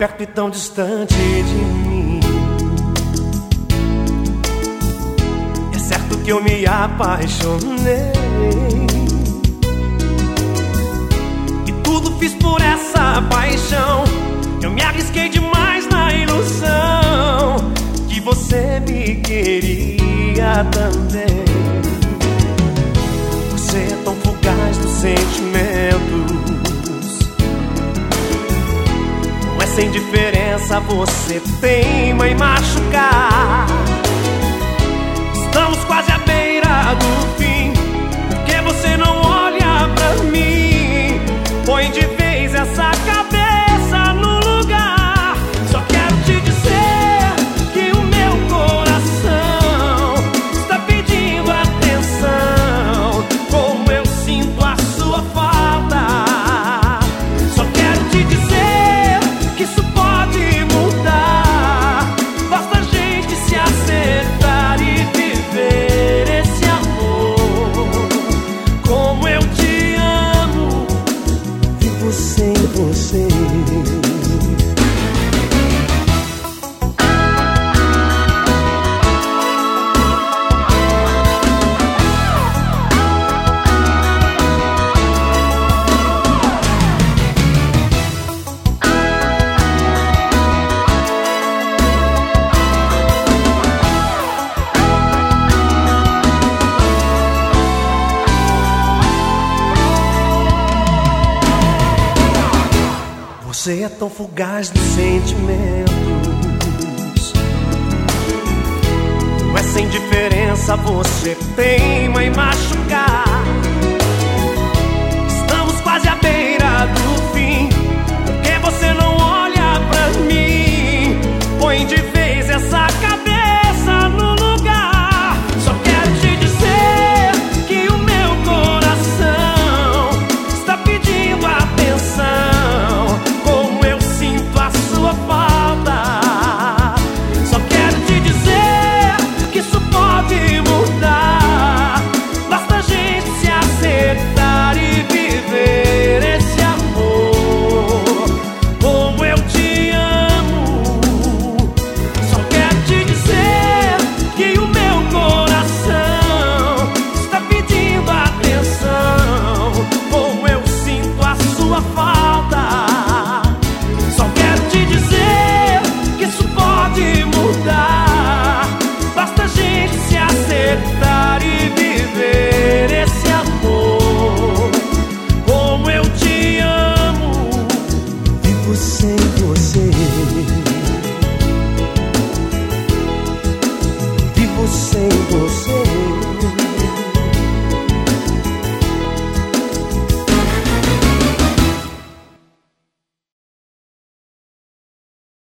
perto e tão distante de mim. É certo que eu me apaixonei e tudo fiz por essa paixão. Eu me arrisquei demais na ilusão que você me queria também. Você é tão fugaz dos sentimentos, sem diferença você teima em machucar. Estamos quase à beira do fim, porque você não olha pra mim. Põe de vez essa cabeça no lugar. Só quero te dizer que o meu coração está pedindo atenção, como eu sinto a sua falta. Só quero te dizer que isso pode mudar. Basta a gente se acertar e viver esse amor. Como eu te amo, vivo sem você. Você é tão fugaz dos sentimentos, não é sem diferença você teima em machucar.